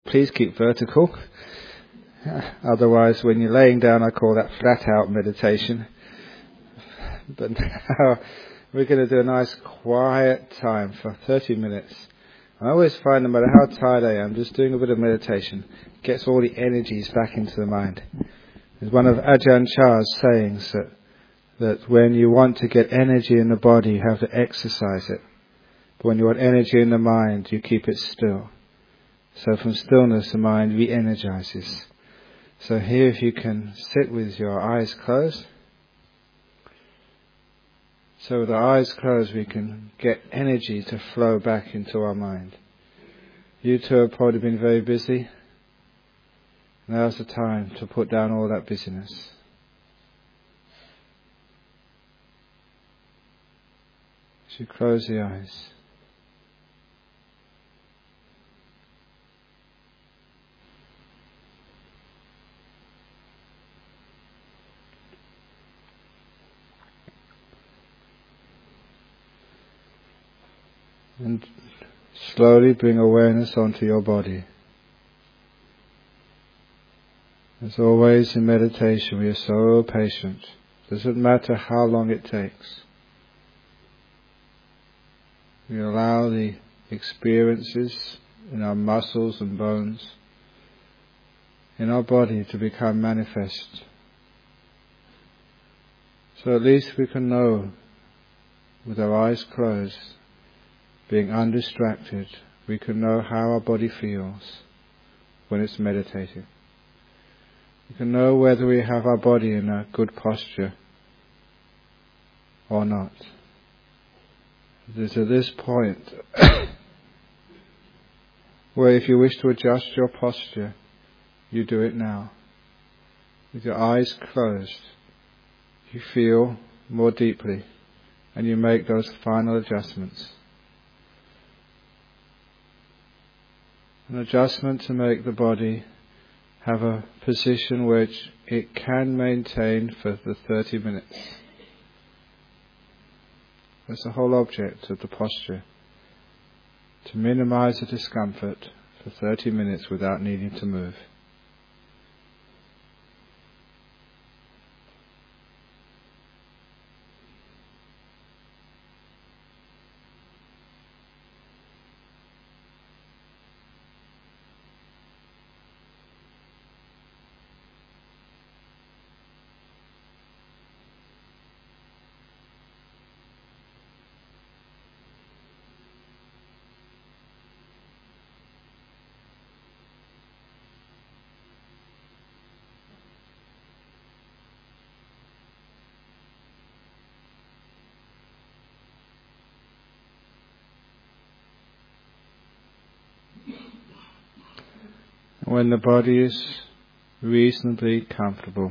Please keep vertical. Otherwise, when you're laying down, I call that flat out meditation. But now we're going to do a nice quiet time for 30 minutes. I always find no matter how tired I am, just doing a bit of meditation gets all the energies back into the mind. There's one of Ajahn Chah's sayings that when you want to get energy in the body, you have to exercise it. But when you want energy in the mind, you keep it still. So from stillness, the mind re-energizes. So here, if you can sit with your eyes closed. So with our eyes closed, we can get energy to flow back into our mind. You two have probably been very busy. Now's the time to put down all that busyness. As you close the eyes. And slowly bring awareness onto your body. As always in meditation, we are so patient. Doesn't matter how long it takes. We allow the experiences in our muscles and bones, in our body, to become manifest. So at least we can know, with our eyes closed, being undistracted, we can know how our body feels when it's meditating. We can know whether we have our body in a good posture or not. It is at this point where if you wish to adjust your posture, you do it now. With your eyes closed, you feel more deeply and you make those final adjustments. An adjustment to make the body have a position which it can maintain for the 30 minutes. That's the whole object of the posture. To minimize the discomfort for 30 minutes without needing to move. When the body is reasonably comfortable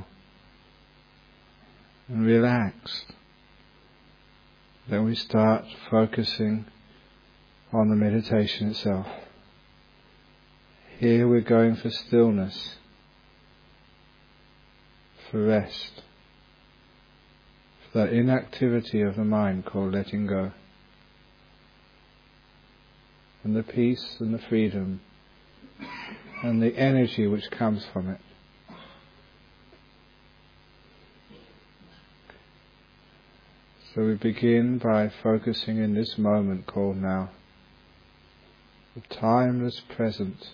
and relaxed, then we start focusing on the meditation itself. Here we're going for stillness, for rest, for that inactivity of the mind called letting go, and the peace and the freedom and the energy which comes from it. So we begin by focusing in this moment called now, the timeless present,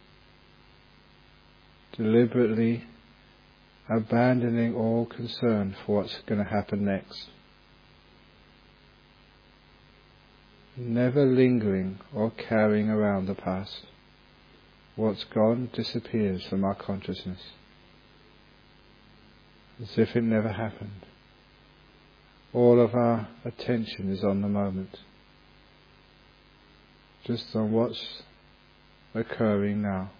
deliberately abandoning all concern for what's going to happen next. Never lingering or carrying around the past. What's gone disappears from our consciousness, as if it never happened. All of our attention is on the moment, just on what's occurring now.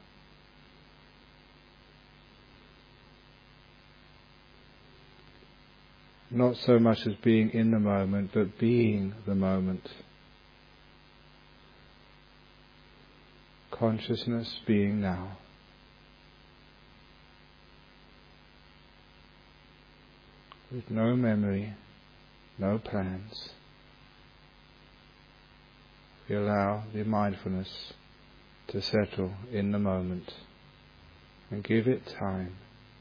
Not so much as being in the moment, but being the moment. Consciousness being now. With no memory, no plans. We allow the mindfulness to settle in the moment, and give it time.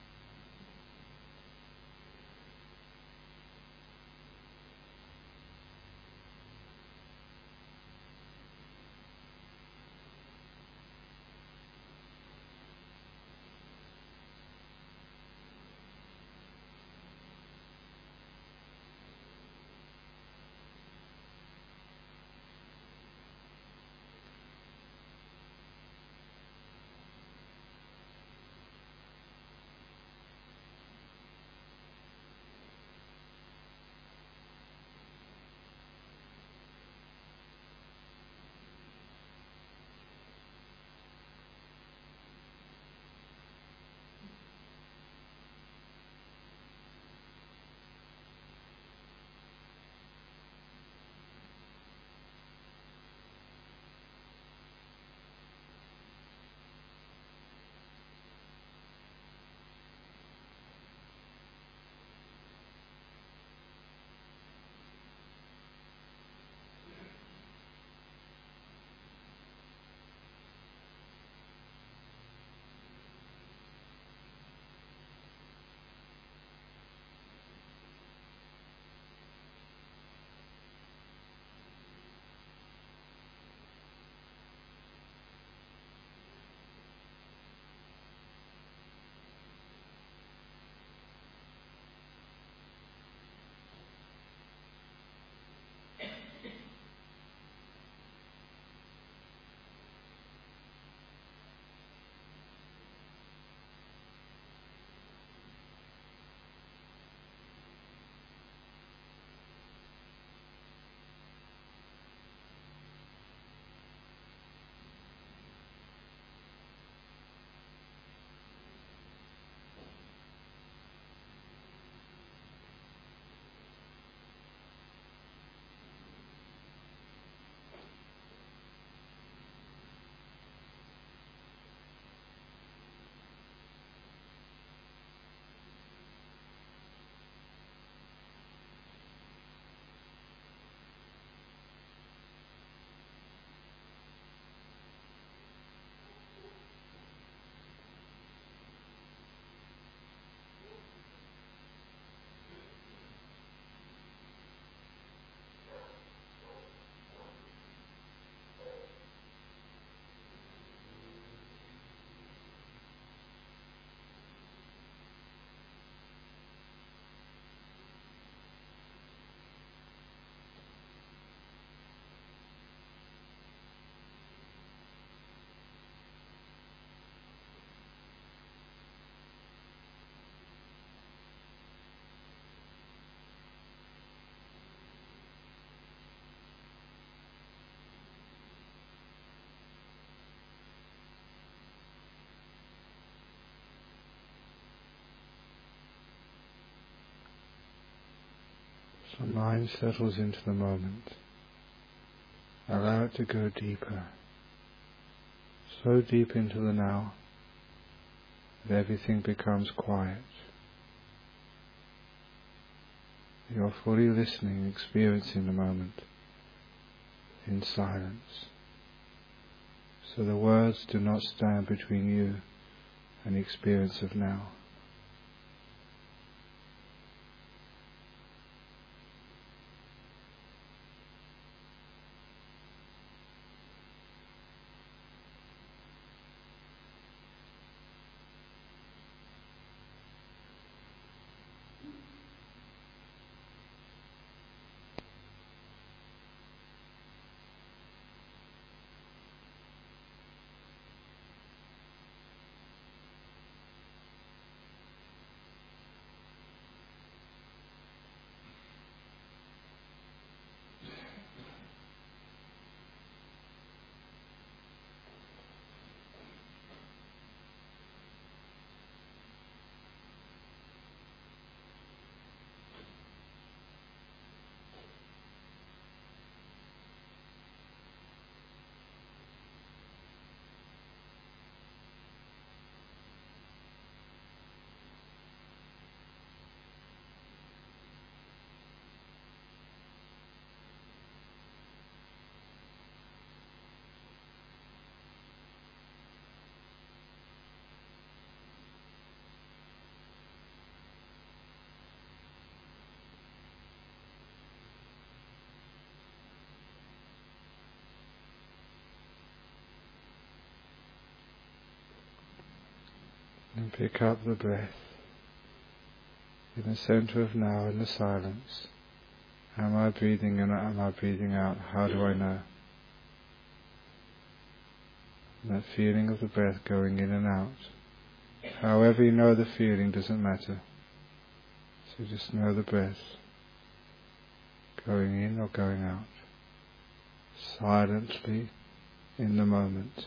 So mind settles into the moment. Allow it to go deeper, so deep into the now that everything becomes quiet. You're fully listening, experiencing the moment in silence. So the words do not stand between you and the experience of now. And pick up the breath in the center of now, in the silence. Am I breathing in or am I breathing out? How do I know? And that feeling of the breath going in and out. However you know the feeling doesn't matter. So just know the breath going in or going out. Silently in the moment.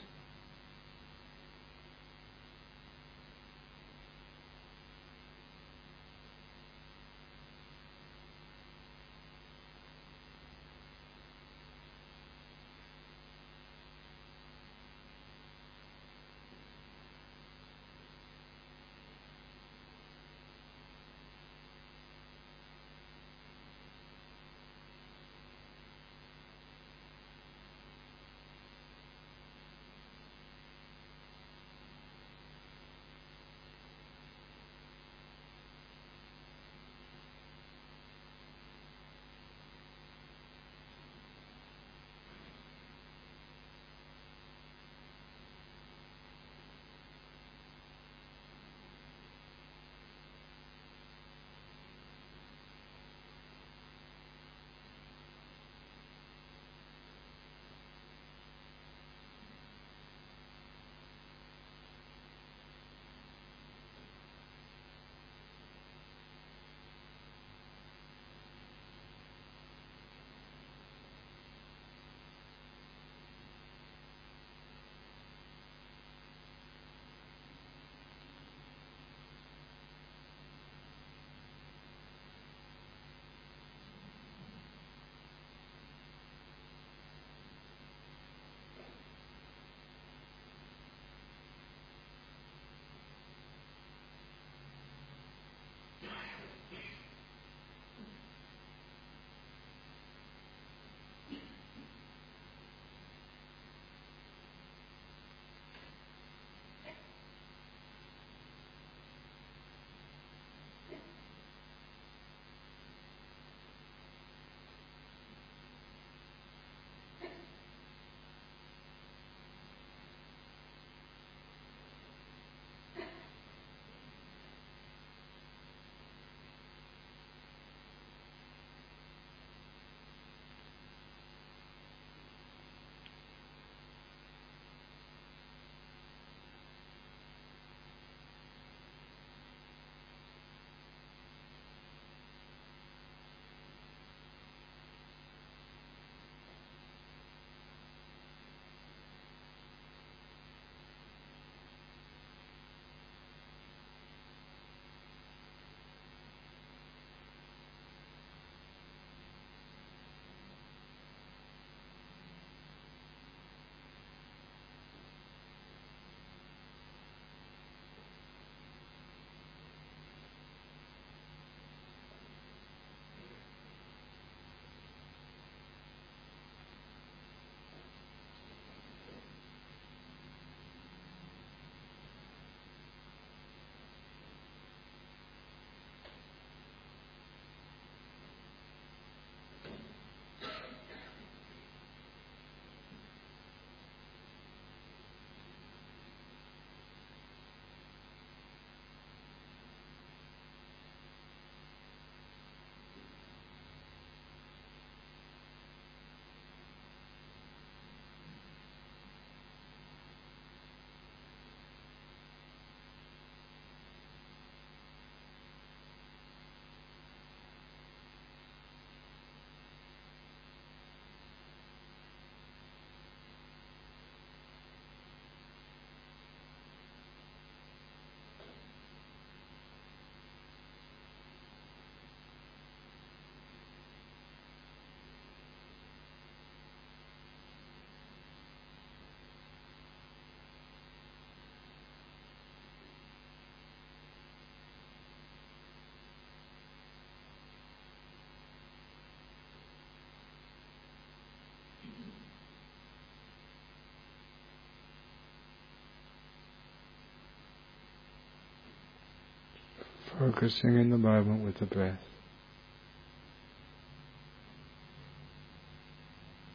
Focusing in the moment with the breath.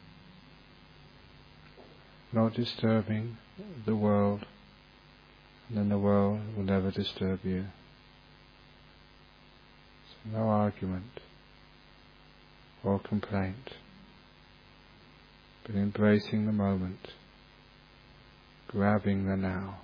Not disturbing the world, then the world will never disturb you. So no argument or complaint, but embracing the moment, grabbing the now.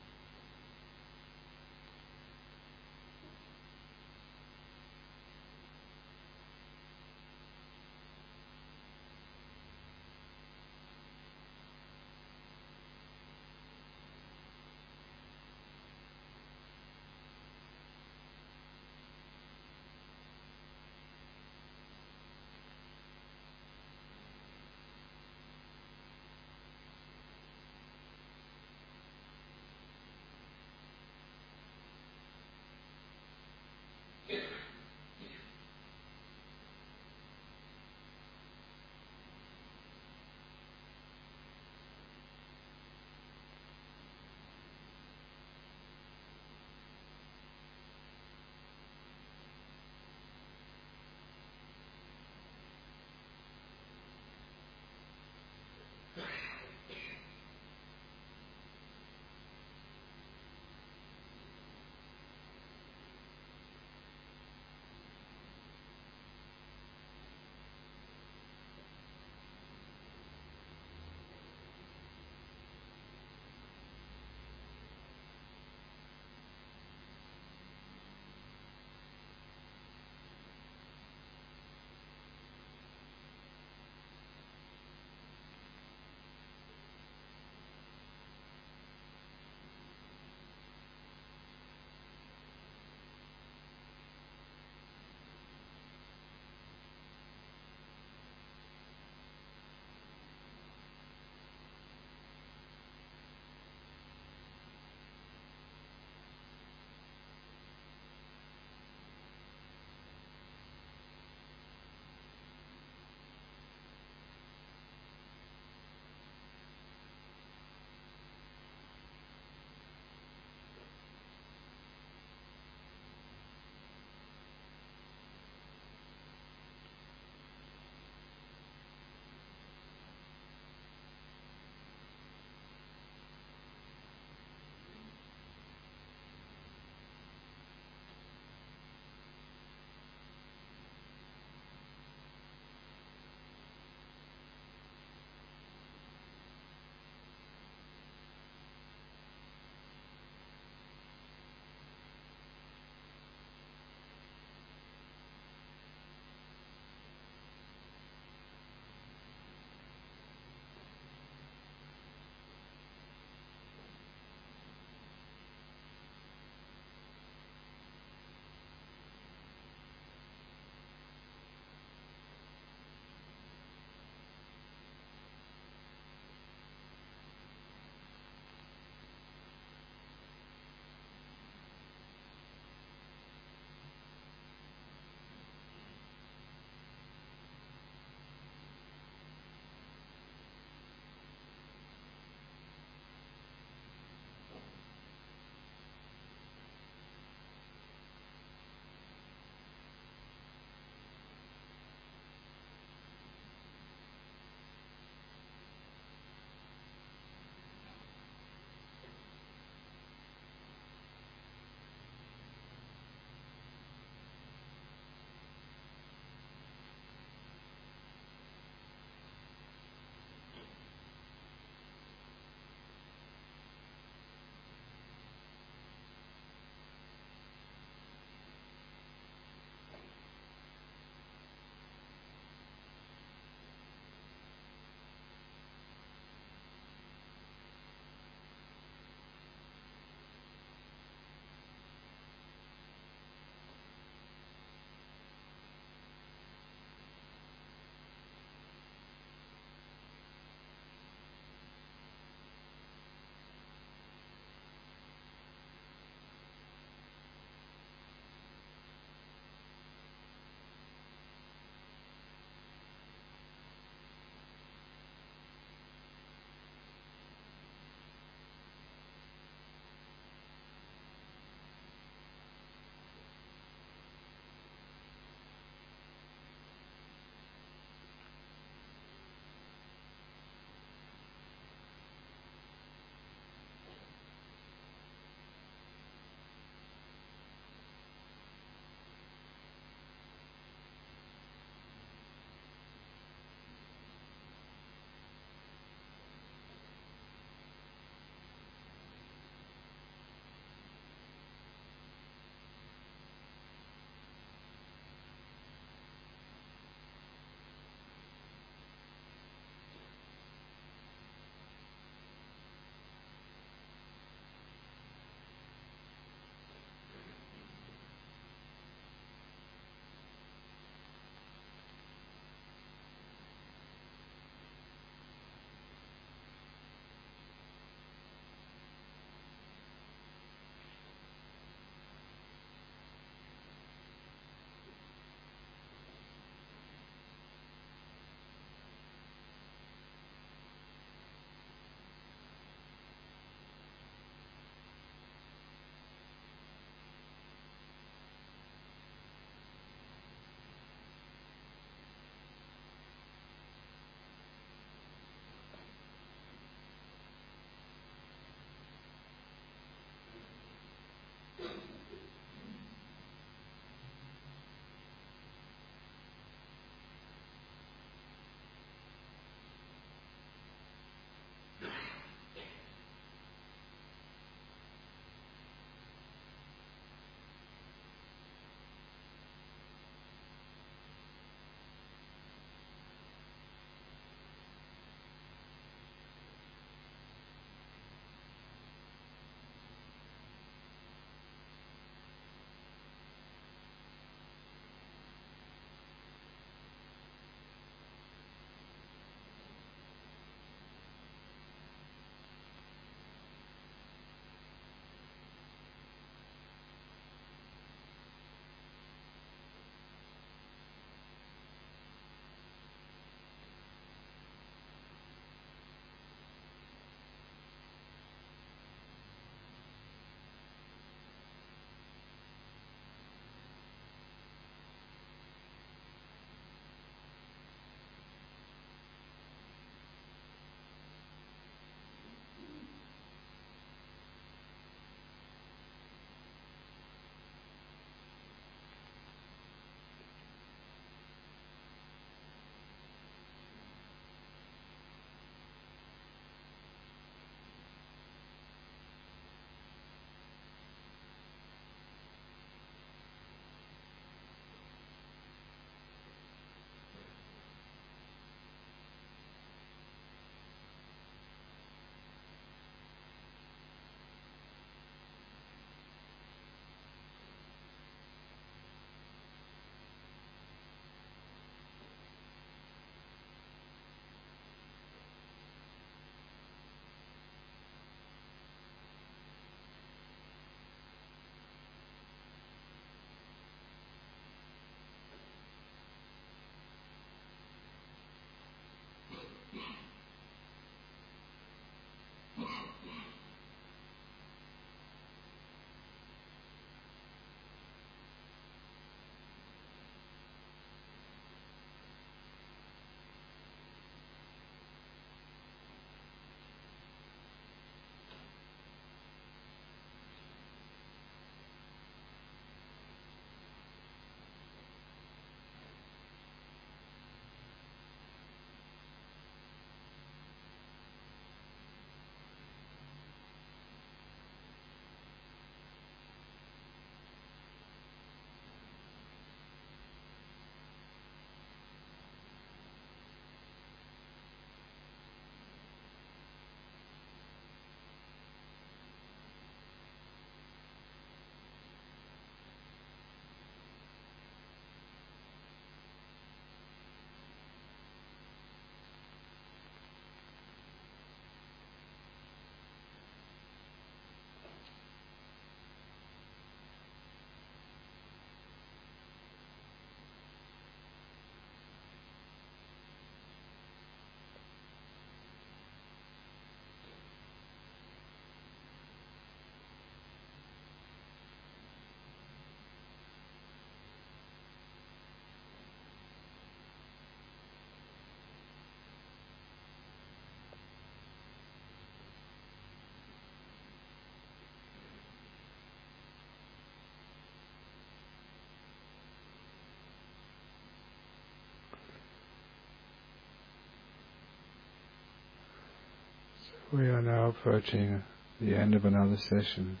We are now approaching the end of another session.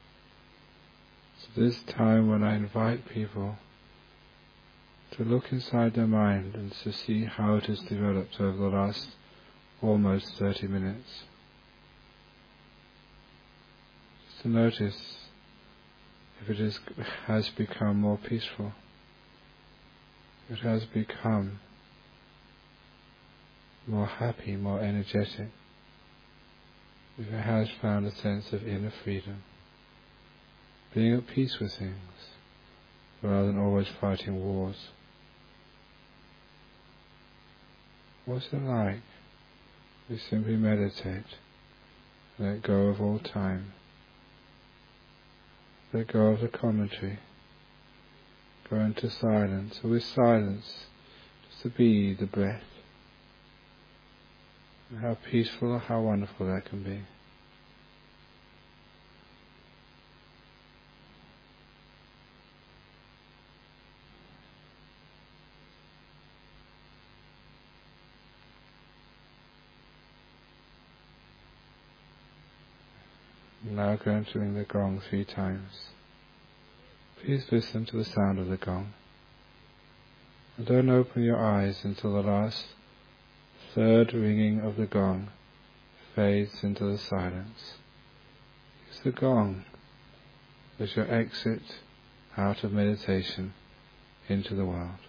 So this time when I invite people to look inside their mind and to see how it has developed over the last almost 30 minutes. Just to notice if it has become more peaceful, if it has become more happy, more energetic, if it has found a sense of inner freedom, being at peace with things, rather than always fighting wars. What's it like? We simply meditate, let go of all time, let go of the commentary, go into silence, or with silence, just to be the breath. And how peaceful or how wonderful that can be. I'm now going to ring the gong 3 times. Please listen to the sound of the gong. And don't open your eyes until the last 3rd ringing of the gong fades into the silence. Use the gong as your exit out of meditation into the world.